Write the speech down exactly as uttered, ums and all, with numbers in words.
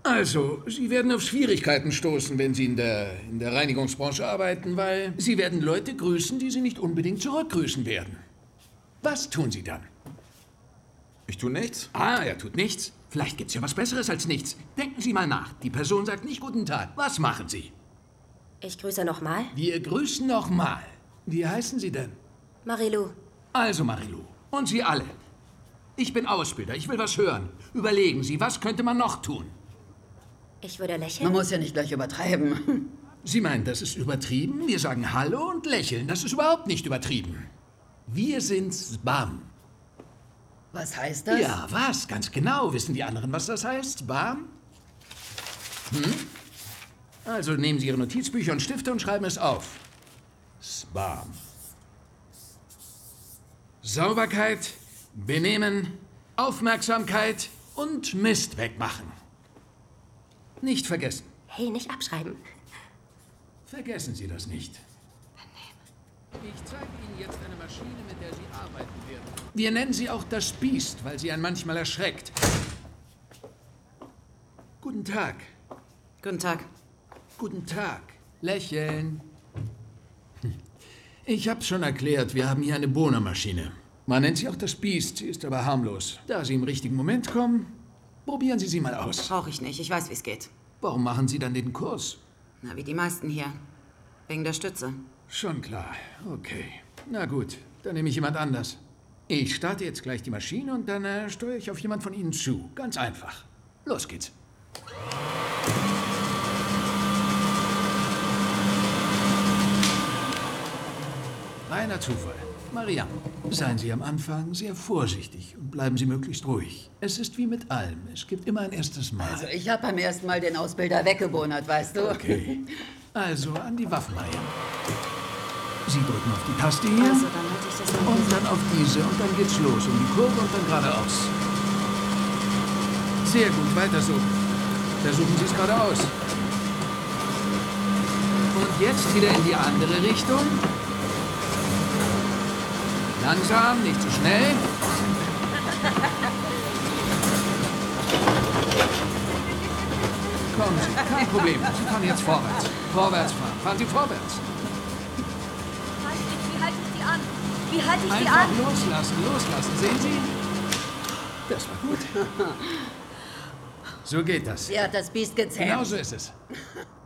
Also, Sie werden auf Schwierigkeiten stoßen, wenn Sie in der, in der Reinigungsbranche arbeiten, weil Sie werden Leute grüßen, die Sie nicht unbedingt zurückgrüßen werden. Was tun Sie dann? Ich tue nichts. Ah, er tut nichts. Vielleicht gibt's ja was Besseres als nichts. Denken Sie mal nach. Die Person sagt nicht guten Tag. Was machen Sie? Ich grüße nochmal. Wir grüßen nochmal. Wie heißen Sie denn? Marilou. Also, Marilou. Und Sie alle. Ich bin Ausbilder. Ich will was hören. Überlegen Sie, was könnte man noch tun? Ich würde lächeln. Man muss ja nicht gleich übertreiben. Sie meinen, das ist übertrieben? Wir sagen Hallo und lächeln. Das ist überhaupt nicht übertrieben. Wir sind Sbam. Was heißt das? Ja, was? Ganz genau. Wissen die anderen, was das heißt? Sbam? Hm? Also nehmen Sie Ihre Notizbücher und Stifte und schreiben es auf. Sbam. Sauberkeit, Benehmen, Aufmerksamkeit und Mist wegmachen. Nicht vergessen. Hey, nicht abschreiben. Vergessen Sie das nicht. Ich zeige Ihnen jetzt eine Maschine, mit der Sie arbeiten werden. Wir nennen sie auch das Biest, weil sie einen manchmal erschreckt. Guten Tag. Guten Tag. Guten Tag. Lächeln. Hm. Ich hab's schon erklärt, wir haben hier eine Bohrmaschine. Man nennt sie auch das Biest, sie ist aber harmlos. Da Sie im richtigen Moment kommen, probieren Sie sie mal aus. Brauche ich nicht, ich weiß, wie es geht. Warum machen Sie dann den Kurs? Na, wie die meisten hier. Wegen der Stütze. Schon klar, okay. Na gut, dann nehme ich jemand anders. Ich starte jetzt gleich die Maschine und dann äh, steuere ich auf jemand von Ihnen zu. Ganz einfach. Los geht's. Reiner Zufall. Marianne, seien Sie am Anfang sehr vorsichtig und bleiben Sie möglichst ruhig. Es ist wie mit allem. Es gibt immer ein erstes Mal. Also ich habe beim ersten Mal den Ausbilder weggebonert, weißt du? Okay. Also an die Waffen, Marianne. Sie drücken auf die Taste hier. Also, dann halte ich das mal Und dann auf diese und dann geht's los. Um die Kurve und dann geradeaus. Sehr gut, weiter so. Versuchen Sie es geradeaus. Und jetzt wieder in die andere Richtung. Langsam, nicht zu schnell. Kommen Sie, kein Problem. Sie fahren jetzt vorwärts. Vorwärts fahren. Fahren Sie vorwärts. Wie halte ich die an? Wie halte ich die Einfach an? loslassen, loslassen. Sehen Sie? Das war gut. So geht das. Sie hat das Biest gezähmt. Genau so ist es.